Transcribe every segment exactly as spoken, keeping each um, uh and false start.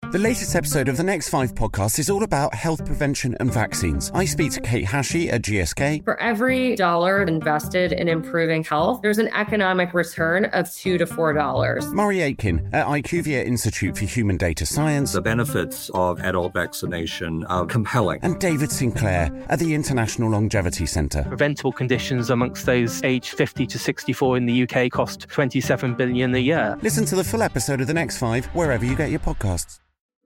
The latest episode of the Next Five podcast is all about health prevention and vaccines. I speak to Kate Hashey at G S K. For every dollar invested in improving health, there's an economic return of two to four dollars. Murray Aitken at IQVIA Institute for Human Data Science. The benefits of adult vaccination are compelling. And David Sinclair at the International Longevity Centre. Preventable conditions amongst those aged fifty to sixty-four in the U K cost twenty-seven billion dollars a year. Listen to the full episode of The Next Five wherever you get your podcasts.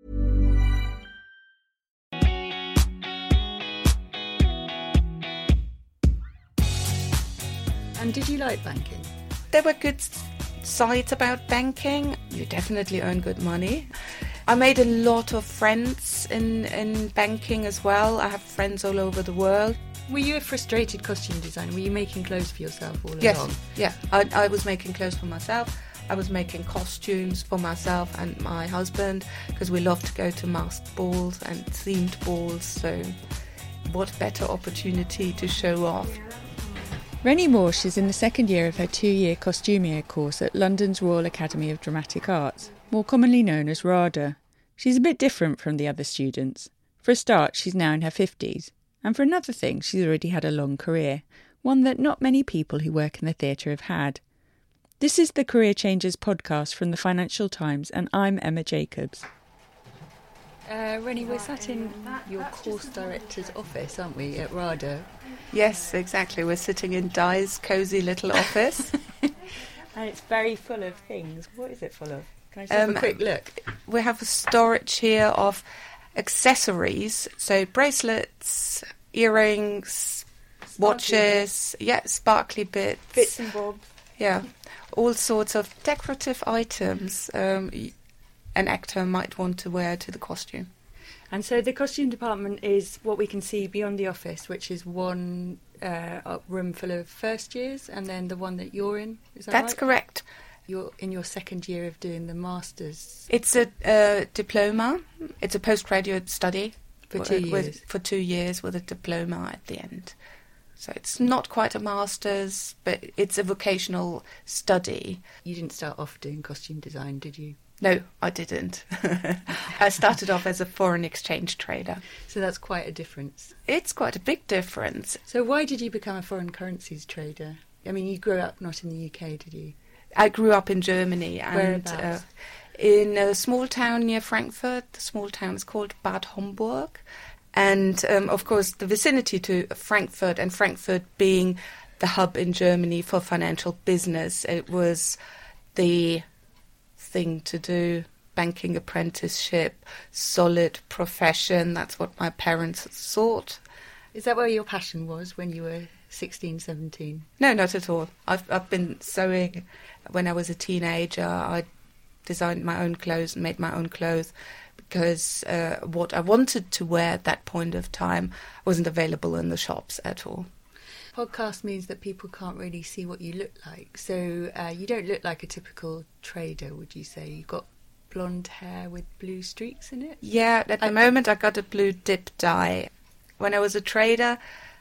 And did you like banking? There were good sides about banking. You definitely earn good money. I made a lot of friends in, in banking as well. I have friends all over the world. Were you a frustrated costume designer? Were you making clothes for yourself all yes. along? Yeah, I, I was making clothes for myself. I was making costumes for myself and my husband because we love to go to masked balls and themed balls. So what better opportunity to show off? Rennie Morse is in the second year of her two-year costumier course at London's Royal Academy of Dramatic Arts, more commonly known as RADA. She's a bit different from the other students. For a start, she's now in her fifties. And for another thing, she's already had a long career, one that not many people who work in the theatre have had. This is the Career Changers podcast from the Financial Times, and I'm Emma Jacobs. Uh, Rennie, we're sat in your course director's office, aren't we, at RADA? Yes, exactly. We're sitting in Di's cosy little office. And it's very full of things. What is it full of? Can I just have um, a quick look? We have a storage here of accessories, so bracelets, earrings, sparkly watches, bits. yeah, sparkly bits. Bits and bobs. Yeah, all sorts of decorative items um, an actor might want to wear to the costume. And so the costume department is what we can see beyond the office, which is one uh, room full of first years, and then the one that you're in, is that That's right? correct. You're in your second year of doing the Masters. It's a uh, diploma. It's a postgraduate study. For two with, years. For two years with a diploma at the end. So it's not quite a master's, but it's a vocational study. You didn't start off doing costume design, did you? No, I didn't. I started off as a foreign exchange trader. So that's quite a difference. It's quite a big difference. So why did you become a foreign currencies trader? I mean, you grew up not in the U K, did you? I grew up in Germany. And Whereabouts? Uh, in a small town near Frankfurt. The small town is called Bad Homburg. And, um, of course, the vicinity to Frankfurt, and Frankfurt being the hub in Germany for financial business, it was the thing to do. Banking apprenticeship, solid profession. That's what my parents thought. Is that where your passion was when you were sixteen, seventeen? No, not at all. I've I've been sewing when I was a teenager. I designed my own clothes and made my own clothes because uh, what I wanted to wear at that point of time wasn't available in the shops at all. Podcast means that people can't really see what you look like. So uh, you don't look like a typical trader, would you say? You've got blonde hair with blue streaks in it? Yeah, at the I, moment I got a blue dip dye. When I was a trader,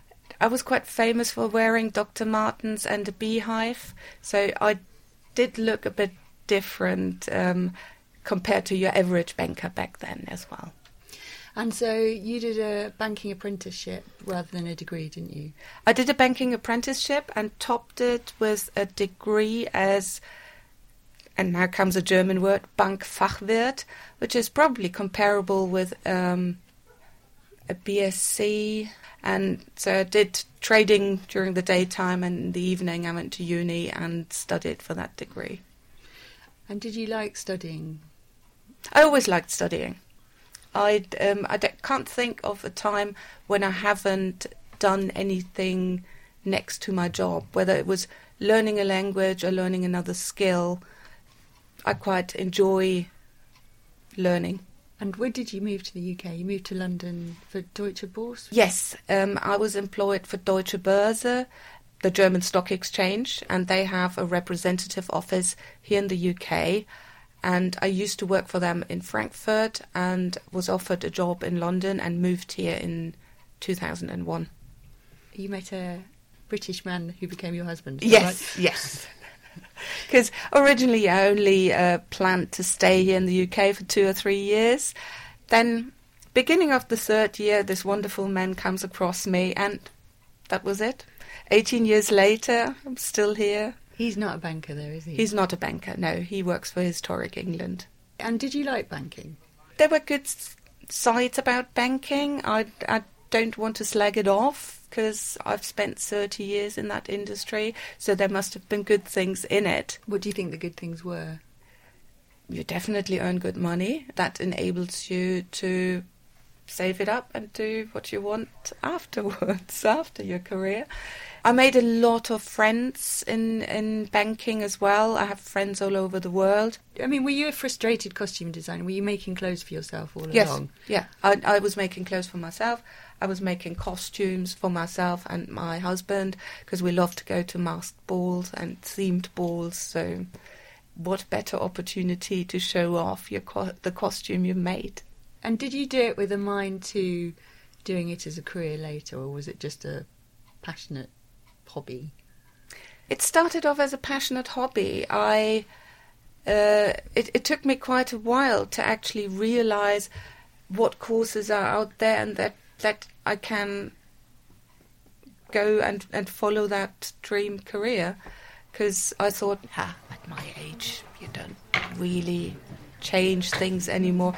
I was quite famous for wearing Doctor Martens and a beehive. So I did look a bit different um, compared to your average banker back then as well. And so you did a banking apprenticeship rather than a degree, didn't you? I did a banking apprenticeship and topped it with a degree as, and now comes a German word, Bankfachwirt, which is probably comparable with um, a B S c. And so I did trading during the daytime, and in the evening I went to uni and studied for that degree. And did you like studying? I always liked studying. I um, I can't think of a time when I haven't done anything next to my job, whether it was learning a language or learning another skill. I quite enjoy learning. And when did you move to the U K? You moved to London for Deutsche Börse? Yes, um, I was employed for Deutsche Börse, the German stock exchange, and they have a representative office here in the U K. And I used to work for them in Frankfurt and was offered a job in London and moved here in two thousand one. You met a British man who became your husband? Yes, right? yes. Because originally I only uh, planned to stay here in the U K for two or three years. Then, beginning of the third year, this wonderful man comes across me, and that was it. eighteen years later, I'm still here. He's not a banker though, is he? He's not a banker, no. He works for Historic England. And did you like banking? There were good s- sides about banking. I, I don't want to slag it off, because I've spent thirty years in that industry, so there must have been good things in it. What do you think the good things were? You definitely earn good money. That enables you to save it up and do what you want afterwards, after your career. I made a lot of friends in, in banking as well. I have friends all over the world. I mean, were you a frustrated costume designer? Were you making clothes for yourself all Yes, along? yeah. I, I was making clothes for myself. I was making costumes for myself and my husband, because we love to go to masked balls and themed balls. So what better opportunity to show off your co- the costume you've made. And did you do it with a mind to doing it as a career later, or was it just a passionate hobby? It started off as a passionate hobby. I uh, it, it took me quite a while to actually realise what courses are out there, and that, that I can go and, and follow that dream career. Because I thought, ah, at my age, you don't really change things anymore.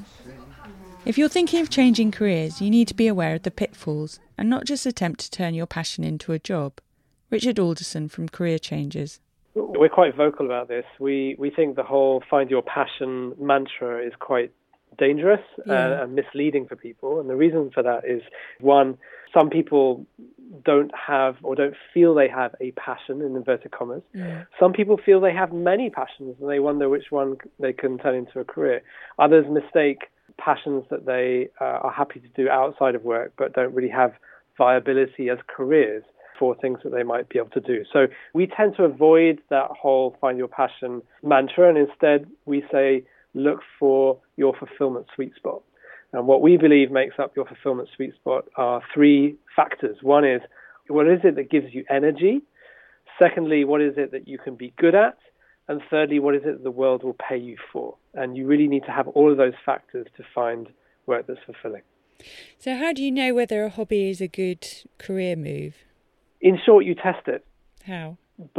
If you're thinking of changing careers, you need to be aware of the pitfalls and not just attempt to turn your passion into a job. Richard Alderson from Career Changers. We're quite vocal about this. We we think the whole find your passion mantra is quite dangerous yeah. uh, and misleading for people. And the reason for that is, one, some people don't have or don't feel they have a passion, in inverted commas. Yeah. Some people feel they have many passions and they wonder which one they can turn into a career. Others mistake passions that they uh, are happy to do outside of work but don't really have viability as careers for things that they might be able to do. So we tend to avoid that whole find your passion mantra, and instead we say look for your fulfillment sweet spot. And what we believe makes up your fulfillment sweet spot are three factors. One is, what is it that gives you energy? Secondly, what is it that you can be good at? And thirdly, what is it that the world will pay you for? And you really need to have all of those factors to find work that's fulfilling. So how do you know whether a hobby is a good career move? In short, you test it. How?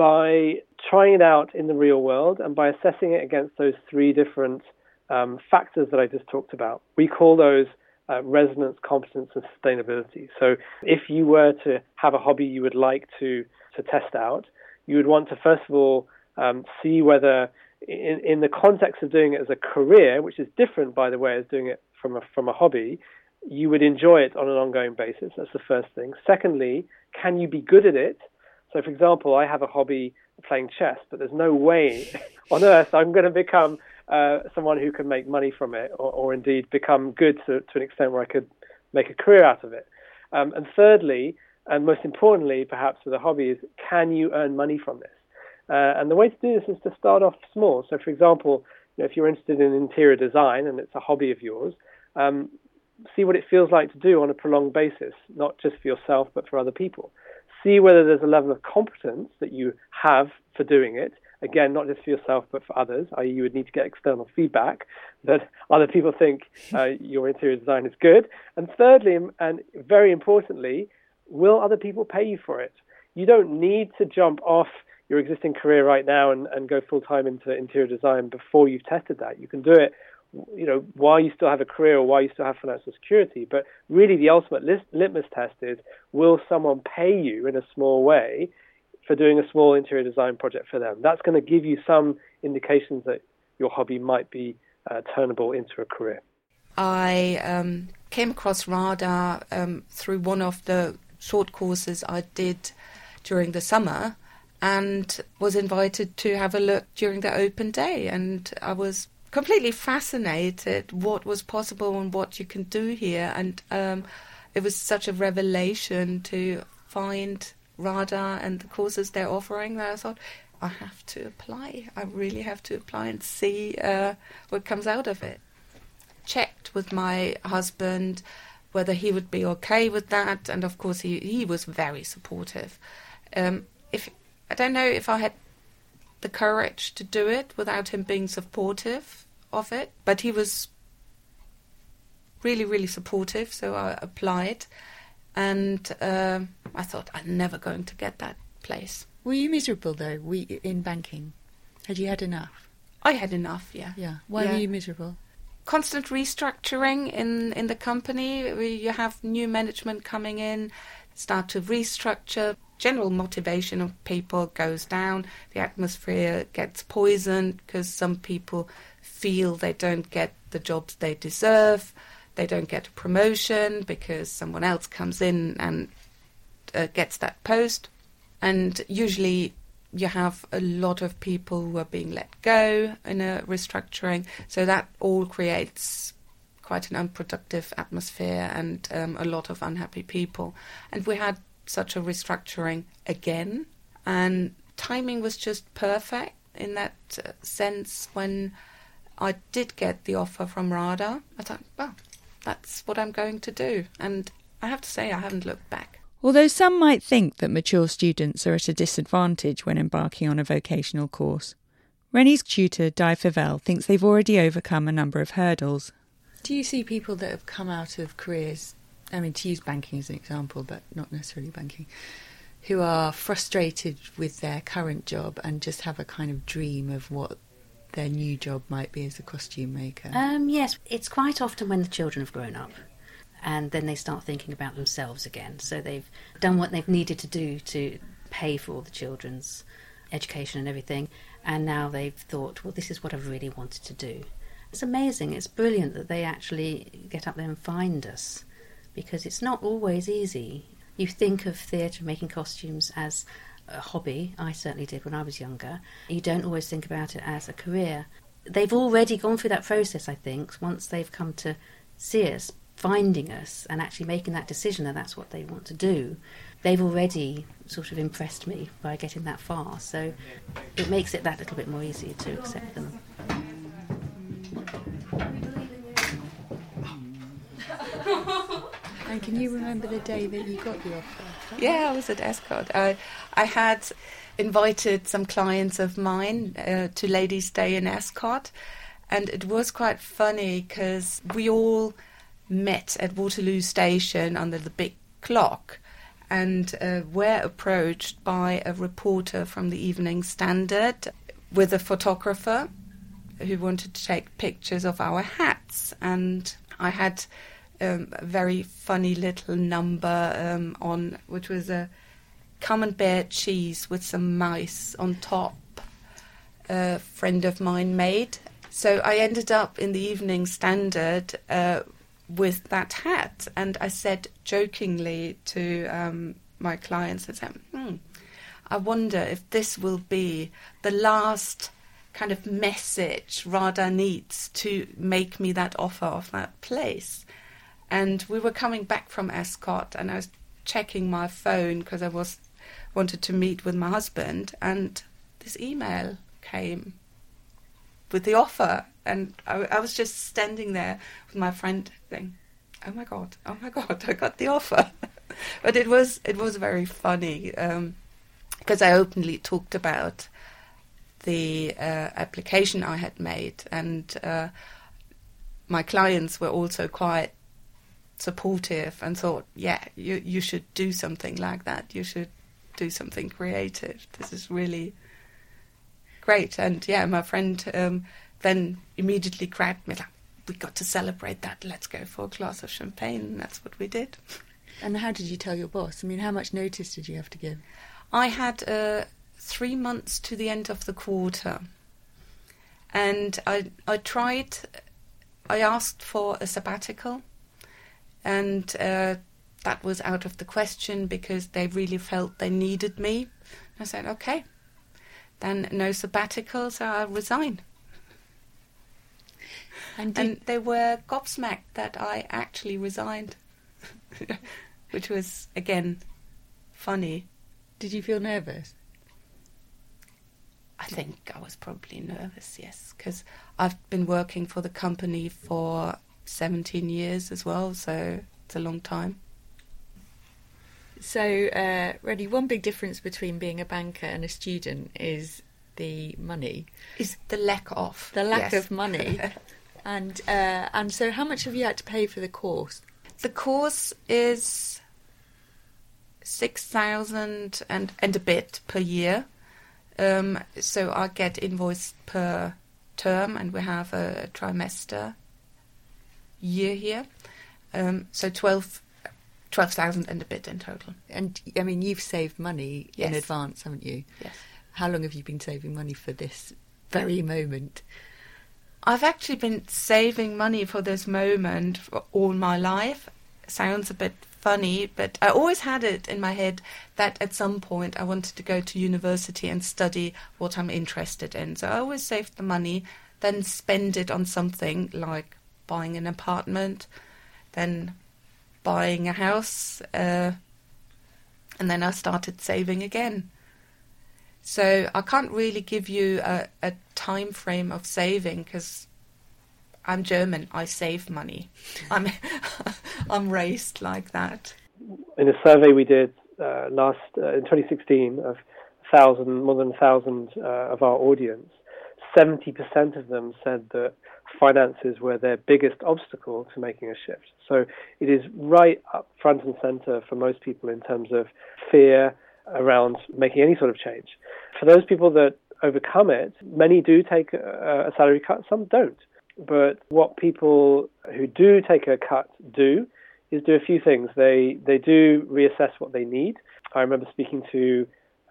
By trying it out in the real world and by assessing it against those three different um, factors that I just talked about. We call those uh, resonance, competence, and sustainability. So if you were to have a hobby you would like to, to test out, you would want to, first of all, um, see whether in, in the context of doing it as a career, which is different, by the way, as doing it from a, from a hobby, you would enjoy it on an ongoing basis. That's the first thing. Secondly, can you be good at it? So, for example, I have a hobby playing chess, but there's no way on earth I'm going to become uh, someone who can make money from it, or, or indeed become good to, to an extent where I could make a career out of it. Um, and thirdly, and most importantly, perhaps with a hobby, is can you earn money from this? Uh, and the way to do this is to start off small. So, for example, you know, if you're interested in interior design and it's a hobby of yours, um, see what it feels like to do on a prolonged basis, not just for yourself, but for other people. See whether there's a level of competence that you have for doing it. Again, not just for yourself, but for others, that is you would need to get external feedback that other people think uh, your interior design is good. And thirdly, and very importantly, will other people pay you for it? You don't need to jump off your existing career right now and, and go full-time into interior design before you've tested that. You can do it, you know, while you still have a career or while you still have financial security. But really the ultimate lit- litmus test is, will someone pay you in a small way for doing a small interior design project for them? That's going to give you some indications that your hobby might be uh, turnable into a career. I um, came across RADA um, through one of the short courses I did during the summer, and was invited to have a look during the open day. And I was completely fascinated what was possible and what you can do here. And um, it was such a revelation to find RADA and the courses they're offering that I thought, I have to apply. I really have to apply and see uh, what comes out of it. Checked with my husband whether he would be okay with that, and of course he, he was very supportive. Um, if I don't know if I had the courage to do it without him being supportive of it. But he was really, really supportive, so I applied. And uh, I thought, I'm never going to get that place. Were you miserable, though, we, in banking? Had you had enough? I had enough, yeah. Yeah. Why yeah. were you miserable? Constant restructuring in, in the company. You have new management coming in, start to restructure. General motivation of people goes down. The atmosphere gets poisoned because some people feel they don't get the jobs they deserve. They don't get a promotion because someone else comes in and uh, gets that post. And usually you have a lot of people who are being let go in a restructuring. So that all creates quite an unproductive atmosphere and um, a lot of unhappy people. And we had such a restructuring again. And timing was just perfect in that uh, sense. When I did get the offer from RADA, I thought, well, that's what I'm going to do. And I have to say, I haven't looked back. Although some might think that mature students are at a disadvantage when embarking on a vocational course, Rennie's tutor, Di Favell, thinks they've already overcome a number of hurdles. Do you see people that have come out of careers, I mean, to use banking as an example, but not necessarily banking, who are frustrated with their current job and just have a kind of dream of what their new job might be as a costume maker? Um, yes, it's quite often when the children have grown up. And then they start thinking about themselves again. So they've done what they've needed to do to pay for all the children's education and everything. And now they've thought, well, this is what I've really wanted to do. It's amazing. It's brilliant that they actually get up there and find us, because it's not always easy. You think of theatre, making costumes, as a hobby. I certainly did when I was younger. You don't always think about it as a career. They've already gone through that process, I think, once they've come to see us, finding us and actually making that decision that that's what they want to do. They've already sort of impressed me by getting that far, so it makes it that little bit more easier to accept them. And can you remember the day that you got the offer? Yeah, I was at Ascot. I, I had invited some clients of mine uh, to Ladies' Day in Ascot, and it was quite funny because we all met at Waterloo Station under the big clock and uh, were approached by a reporter from the Evening Standard with a photographer who wanted to take pictures of our hats. And I had um, a very funny little number um, on, which was a camembert cheese with some mice on top, a friend of mine made. So I ended up in the Evening Standard uh, with that hat, and I said jokingly to um, my clients, I said, hmm, I wonder if this will be the last kind of message RADA needs to make me that offer of that place. And we were coming back from Ascot, and I was checking my phone because I was wanted to meet with my husband, and this email came with the offer. And I, I was just standing there with my friend going, oh my God, oh my God, I got the offer. But it was it was very funny um, because I openly talked about the uh, application I had made, and uh, my clients were also quite supportive and thought, yeah, you, you should do something like that. You should do something creative. This is really great. And yeah, my friend... Um, then immediately grabbed me, like, we got to celebrate that, let's go for a glass of champagne, and that's what we did. And how did you tell your boss? I mean, how much notice did you have to give? I had uh, three months to the end of the quarter, and I I tried, I asked for a sabbatical, and uh, that was out of the question because they really felt they needed me. I said, okay, then no sabbatical, so I resign. And, and they were gobsmacked that I actually resigned, which was, again, funny. Did you feel nervous? I think I was probably nervous, yes, because I've been working for the company for seventeen years as well, so it's a long time. So, uh, really, one big difference between being a banker and a student is the money. Is the lack of. The lack yes. of money. and uh, and so how much have you had to pay for the course? The course is six thousand and, and a bit per year. Um, so I get invoiced per term, and we have a trimester year here. Um, so twelve twelve thousand and a bit in total. And, I mean, you've saved money yes. in advance, haven't you? Yes. How long have you been saving money for this very moment? I've actually been saving money for this moment for all my life. Sounds a bit funny, but I always had it in my head that at some point I wanted to go to university and study what I'm interested in. So I always saved the money, then spend it on something like buying an apartment, then buying a house, uh, and then I started saving again. So I can't really give you a, a time frame of saving because I'm German. I save money. I'm I'm raised like that. In a survey we did uh, last uh, in twenty sixteen of thousand more than a thousand uh, of our audience, seventy percent of them said that finances were their biggest obstacle to making a shift. So it is right up front and center for most people in terms of fear around making any sort of change. For those people that overcome it, many do take a, a salary cut, some don't. But what people who do take a cut do is do a few things. They they do reassess what they need. I remember speaking to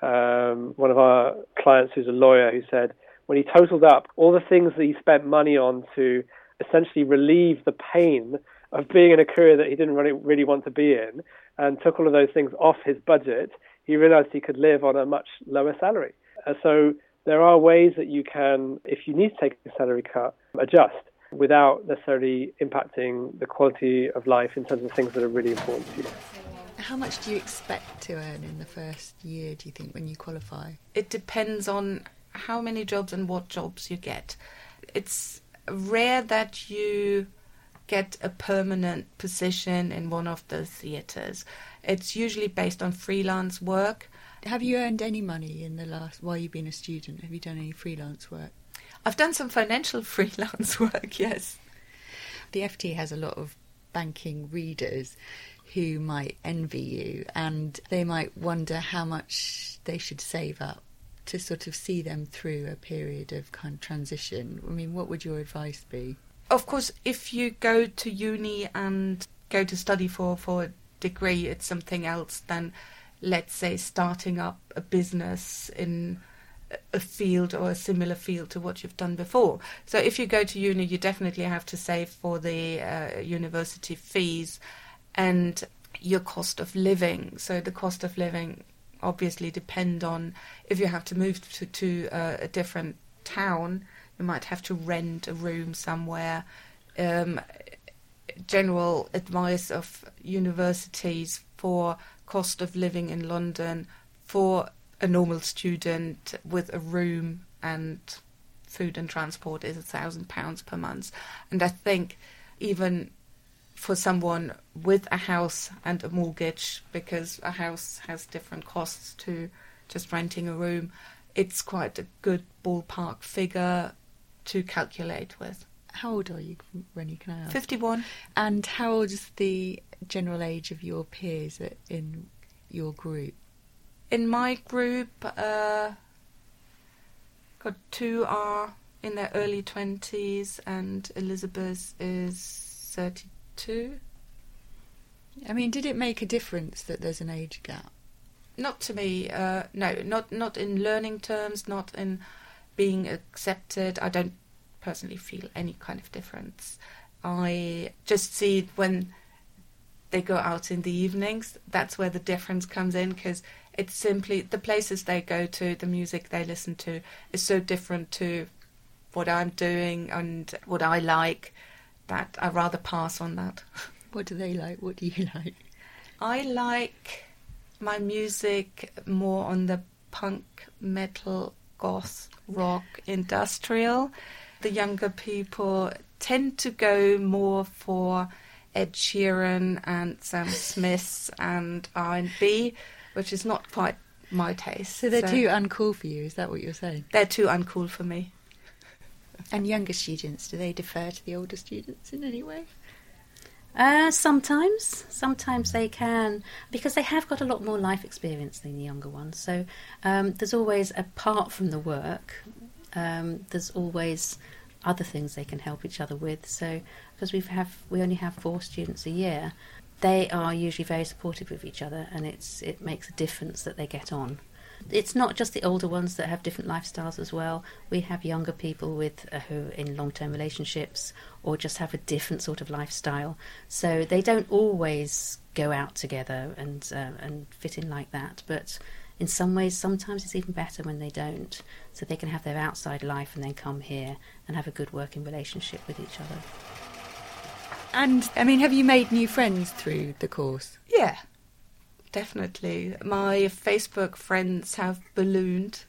um, one of our clients who's a lawyer who said when he totaled up all the things that he spent money on to essentially relieve the pain of being in a career that he didn't really, really want to be in, and took all of those things off his budget, he realized he could live on a much lower salary. Uh, so there are ways that you can, if you need to take a salary cut, adjust without necessarily impacting the quality of life in terms of things that are really important to you. How much do you expect to earn in the first year, do you think, when you qualify? It depends on how many jobs and what jobs you get. It's rare that you get a permanent position in one of the theatres. It's usually based on freelance work. Have you earned any money in the last, while you've been a student? Have you done any freelance work? I've done some financial freelance work, yes. The F T has a lot of banking readers who might envy you, and they might wonder how much they should save up to sort of see them through a period of kind of transition. I mean, what would your advice be? Of course, if you go to uni and go to study for, for a degree, it's something else than, let's say, starting up a business in a field or a similar field to what you've done before. So if you go to uni, you definitely have to save for the uh, university fees and your cost of living. So the cost of living obviously depend on if you have to move to, to uh, a different town, you might have to rent a room somewhere. Um, general advice of universities for cost of living in London for a normal student with a room and food and transport is a thousand pounds per month. And I think even for someone with a house and a mortgage, because a house has different costs to just renting a room, it's quite a good ballpark figure to calculate with. How old are you, Rennie, can I ask? fifty-one. And how old is the general age of your peers in your group? In my group, uh, got two are in their early twenties and Elizabeth is thirty-two. I mean, did it make a difference that there's an age gap? Not to me, uh, no, not not in learning terms, not in being accepted. I don't personally feel any kind of difference. I just see it when they go out in the evenings, that's where the difference comes in, because it's simply the places they go to, the music they listen to is so different to what I'm doing and what I like that I rather pass on that. What do they like? What do you like? I like my music more on the punk, metal, goth, rock, industrial. The younger people tend to go more for Ed Sheeran and Sam Smith and R and B, which is not quite my taste. So they're too uncool for you, is that what you're saying? They're too uncool for me. And younger students, do they defer to the older students in any way? Uh, sometimes, sometimes they can, because they have got a lot more life experience than the younger ones. So um, there's always, apart from the work, um, there's always other things they can help each other with. So because we have, we only have four students a year, they are usually very supportive of each other, and it's it makes a difference that they get on. It's not just the older ones that have different lifestyles as well. We have younger people with uh, who are in long-term relationships or just have a different sort of lifestyle. So they don't always go out together and uh, and fit in like that. But in some ways, sometimes it's even better when they don't. So they can have their outside life and then come here and have a good working relationship with each other. And, I mean, have you made new friends through the course? Yeah. Definitely. My Facebook friends have ballooned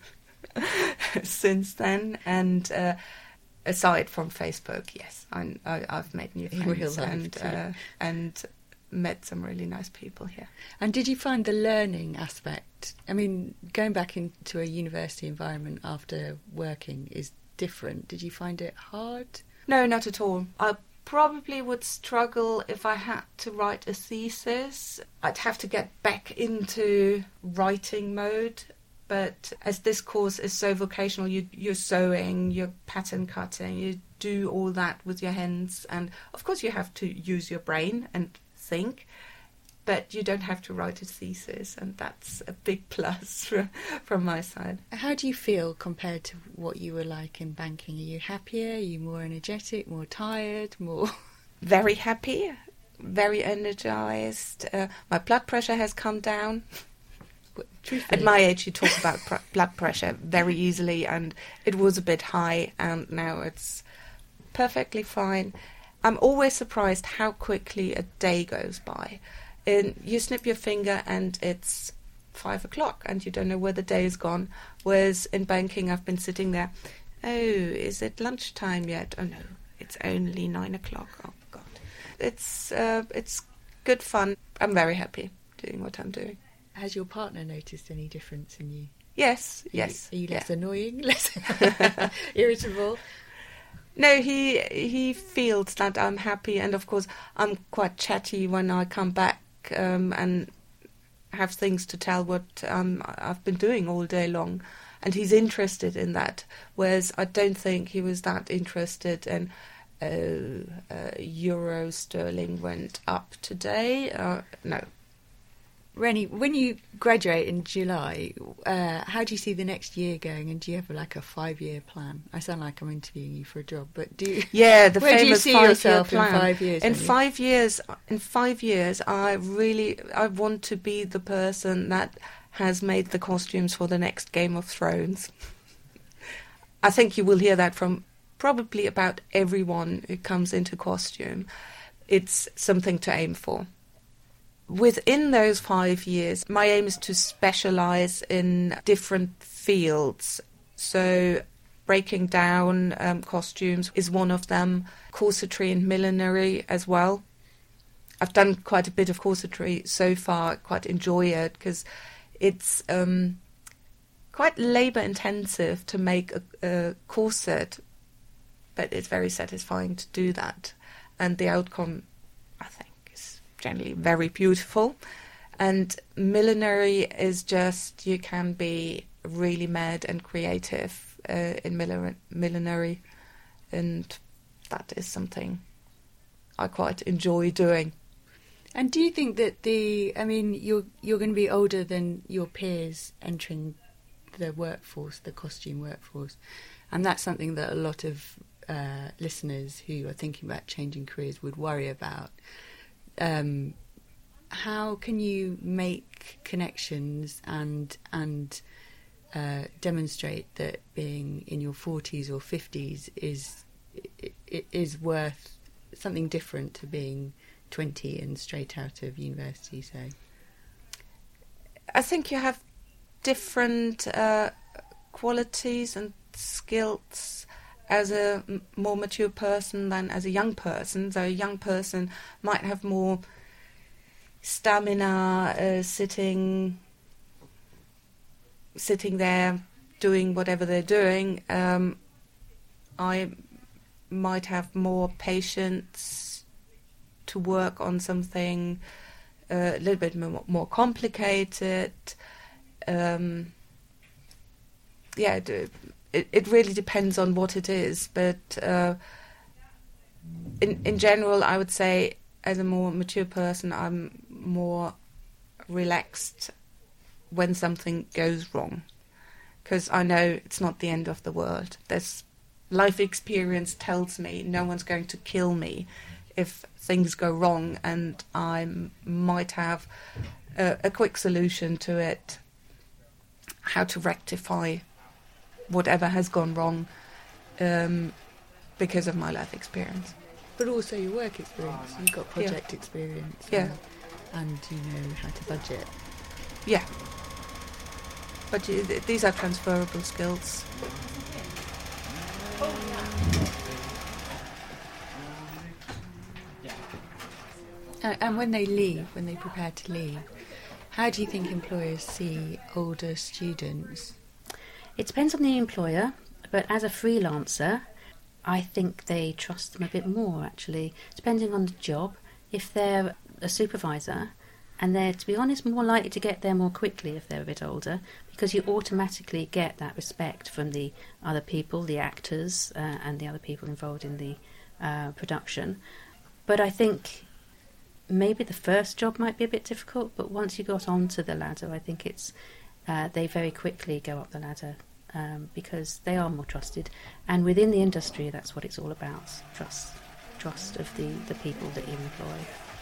since then, and uh, aside from Facebook, yes, I, I, I've made new friends and uh, and met some really nice people here. And did you find the learning aspect, I mean, going back into a university environment after working is different. Did you find it hard? No, not at all. I probably would struggle if I had to write a thesis. I'd have to get back into writing mode. But as this course is so vocational, you, you're sewing, you're pattern cutting, you do all that with your hands. And of course you have to use your brain and think, but you don't have to write a thesis. And that's a big plus from, from my side. How do you feel compared to what you were like in banking? Are you happier? Are you more energetic, more tired, more... Very happy, very energised. Uh, my blood pressure has come down. Truthfully. At my age, you talk about pr- blood pressure very easily, and it was a bit high, and now it's perfectly fine. I'm always surprised how quickly a day goes by. And you snip your finger, and it's five o'clock, and you don't know where the day is gone. Whereas in banking, I've been sitting there. Oh, is it lunchtime yet? Oh no, it's only nine o'clock. Oh God, it's uh, it's good fun. I'm very happy doing what I'm doing. Has your partner noticed any difference in you? Yes, are yes. You, are you less yeah. annoying, less irritable? No, he he feels that I'm happy, and of course I'm quite chatty when I come back um, and have things to tell what um, I've been doing all day long, and he's interested in that. Whereas I don't think he was that interested in oh, uh, euro sterling went up today. Uh, no. Rennie, when you graduate in July, uh, how do you see the next year going? And do you have like a five-year plan? I sound like I'm interviewing you for a job, but do you? Yeah, the where famous do you see five-year yourself plan. in five years? In five years, in five years, I really, I want to be the person that has made the costumes for the next Game of Thrones. I think you will hear that from probably about everyone who comes into costume. It's something to aim for. Within those five years, my aim is to specialise in different fields. So breaking down um, costumes is one of them, corsetry and millinery as well. I've done quite a bit of corsetry so far, I quite enjoy it because it's um, quite labour intensive to make a, a corset, but it's very satisfying to do that. And the outcome, I think, generally very beautiful. And millinery is just, you can be really mad and creative uh, in miller- millinery, and that is something I quite enjoy doing. And do you think that the, I mean, you're you're going to be older than your peers entering the workforce, the costume workforce, and that's something that a lot of uh, listeners who are thinking about changing careers would worry about. Um, how can you make connections and and uh, demonstrate that being in your forties or fifties is is worth something different to being twenty and straight out of university? Say, I think you have different uh, qualities and skills as a m- more mature person than as a young person. So a young person might have more stamina, uh, sitting sitting there doing whatever they're doing, um, I might have more patience to work on something uh, a little bit more, more complicated. Um, yeah, it, it really depends on what it is, but uh, in in general, I would say, as a more mature person, I'm more relaxed when something goes wrong, because I know it's not the end of the world. There's life experience tells me no one's going to kill me if things go wrong, and I m- might have a, a quick solution to it, how to rectify whatever has gone wrong um, because of my life experience. But also your work experience. You've got project yeah. experience. Yeah. And, and you know how to budget. Yeah. But you, th- these are transferable skills. Uh, and when they leave, when they prepare to leave, how do you think employers see older students? It depends on the employer, but as a freelancer, I think they trust them a bit more, actually, depending on the job. If they're a supervisor, and they're, to be honest, more likely to get there more quickly if they're a bit older, because you automatically get that respect from the other people, the actors, uh, and the other people involved in the uh, production. But I think maybe the first job might be a bit difficult, but once you got onto the ladder, I think it's uh, they very quickly go up the ladder um, because they are more trusted. And within the industry, that's what it's all about, trust trust of the, the people that you employ.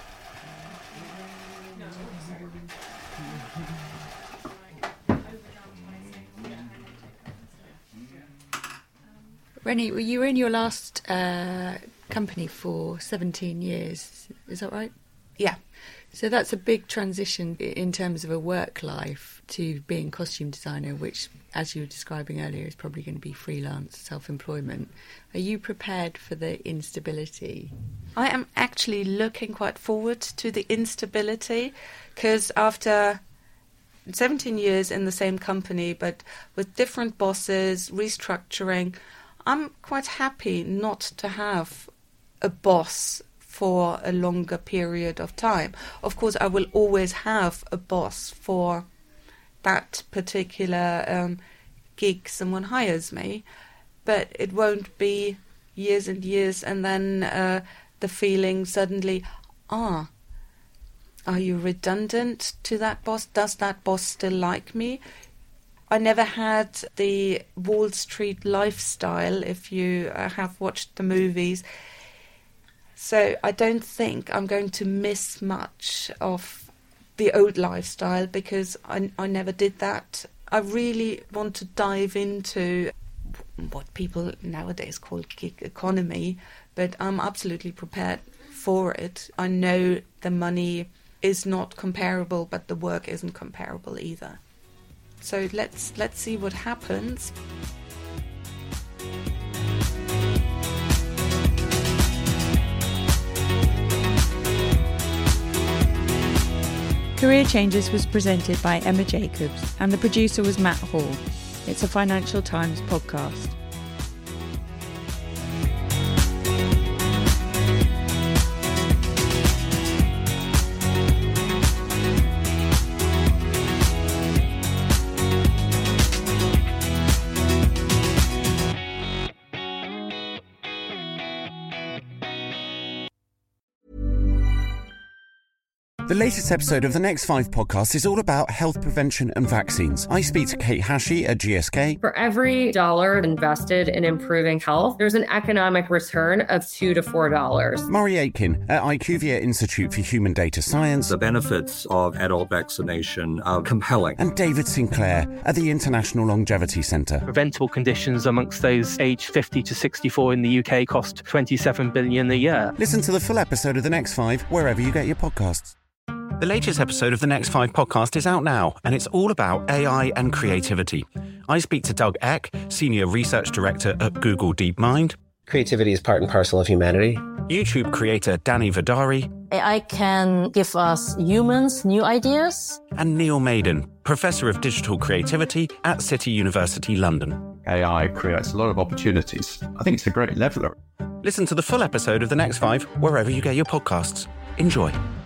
Rennie, you were in your last uh, company for seventeen years, is that right? Yeah. So that's a big transition in terms of a work life to being costume designer, which, as you were describing earlier, is probably going to be freelance, self-employment. Are you prepared for the instability? I am actually looking quite forward to the instability, because after seventeen years in the same company, but with different bosses, restructuring, I'm quite happy not to have a boss for a longer period of time. Of course, I will always have a boss for that particular um, gig someone hires me, but it won't be years and years and then uh, the feeling suddenly, ah, are you redundant to that boss? Does that boss still like me? I never had the Wall Street lifestyle, if you uh, have watched the movies. So I don't think I'm going to miss much of the old lifestyle, because I, I never did that. I really want to dive into what people nowadays call gig economy, but I'm absolutely prepared for it. I know the money is not comparable, but the work isn't comparable either. So let's let's see what happens. Career Changes was presented by Emma Jacobs and the producer was Matt Hall. It's a Financial Times podcast. The latest episode of the Next Five podcast is all about health prevention and vaccines. I speak to Kate Hashey at G S K. For every dollar invested in improving health, there's an economic return of two to four dollars. Murray Aitken at IQVIA Institute for Human Data Science. The benefits of adult vaccination are compelling. And David Sinclair at the International Longevity Centre. Preventable conditions amongst those aged fifty to sixty-four in the U K cost twenty-seven billion dollars a year. Listen to the full episode of The Next Five wherever you get your podcasts. The latest episode of The Next Five podcast is out now, and it's all about A I and creativity. I speak to Doug Eck, Senior Research Director at Google DeepMind. Creativity is part and parcel of humanity. YouTube creator Danny Vidari. A I can give us humans new ideas. And Neil Maiden, Professor of Digital Creativity at City University London. A I creates a lot of opportunities. I think it's a great leveler. Listen to the full episode of The Next Five wherever you get your podcasts. Enjoy.